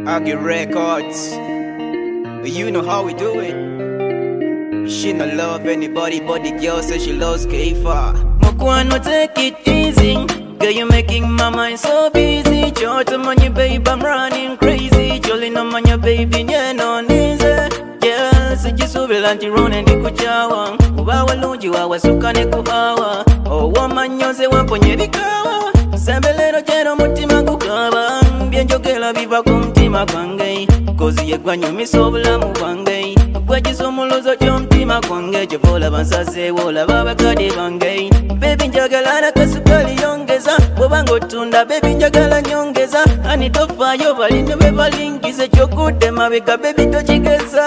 Aggie Records. You know how we do it. She not love anybody but the girl says she loves K-Far. Mokwano, take it easy. Girl, you're making my mind so busy. Short on your babe, I'm running crazy. Jolly no man, your baby, yeah, no easy. Yeah, sijisubira lanti rone ndi kuchawa. Ubawa lungi wawasukane kuhawa. Woman yose wamponye bikawa. Sembelero jero mutima kukaba. Byenjogera biva ku mutima gwange. Kozi yegwanyumisa obulamu bwange. Gwekiza omuloozo gy'omutima gwange. Gyevola bansase wola babakadde bange. Baby njagala nakasukali yongeza. Bw'obanga otunda baby njagala nyongeza. Ani tofaayo balinde be balingiza. Ekyokudde mabega baby tokigeza.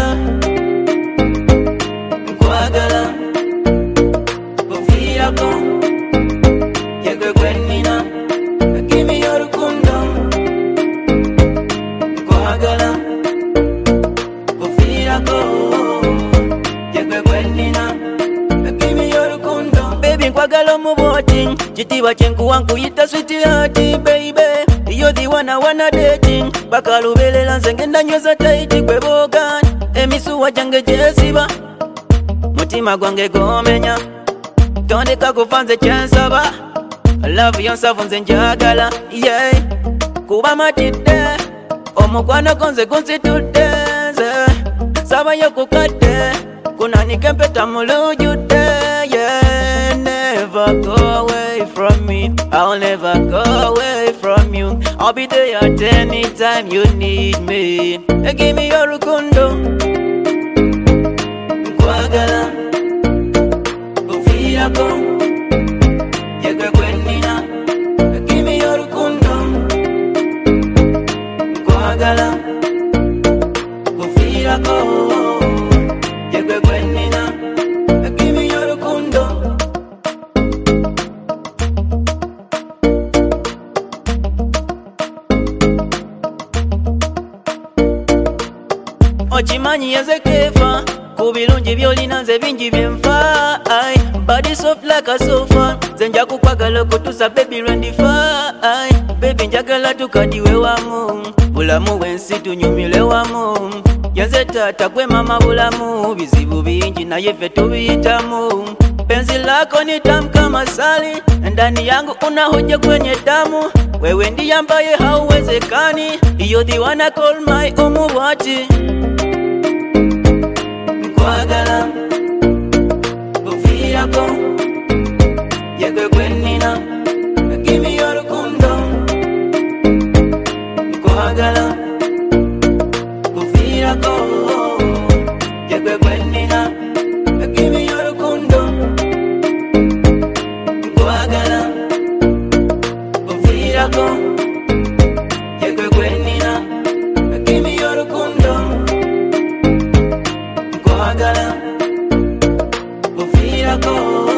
Nkwagala kufiirako yegwe gwenina. Give me your rukundo. Nkwagala kufiirako yegwe gwenina. Give me your rukundo. Baby nkwagala omuboti. Kitiibwa kyenkuwa nkuyita sweetheart baby. You're the one I wanna dating. Bakalubelela nze ngenda nyweza taiti gwe boga. Emisuwa gyange gyesiba. Mutima gwange gomenya. Tondeka kufa nze kyensaba. Love yourself nze njagala. Yeah. Kuba matidde. Omukwano gonze gunsitudde nze. Sabayo kukadde. Kunanika empeta mu lujjudde. Yeah. Never go away from me. I'll never go away from you. I'll be there at any time you need me. Give me your rukundo. Nkwagala kufiirako yegwe gwenina. Give me your rukundo. Nkwagala kufiirako yegwe gwenina. Give me your rukundo. Ochimanyi yaze Kefa. Kubirungi byolina nze bingi byenfa. Body soft like a sofa. Nze nja kukwagala okutuusa baby lwendifa. Baby njagala tukadiwe wamu. Bulamu bwensi tunyumire wamu. Yanze taata gwe mama bulamu. Bizibu bingi naye ffe tubiyitamu. Penzi lako ni tamu kama asali. Ndani yangu unahoja kwenye damu. Wewe ndiye ambaye hauwezekani. You're the one I call my omubwati. Nkwagala kufiirako yegwe gwenina. Give me your rukundo. Nkwagala kufiirako yegwe gwenina. Give me your rukundo. Nkwagala kufiirako yegwe gwenina. Give me your rukundo. Nkwagala kufiirako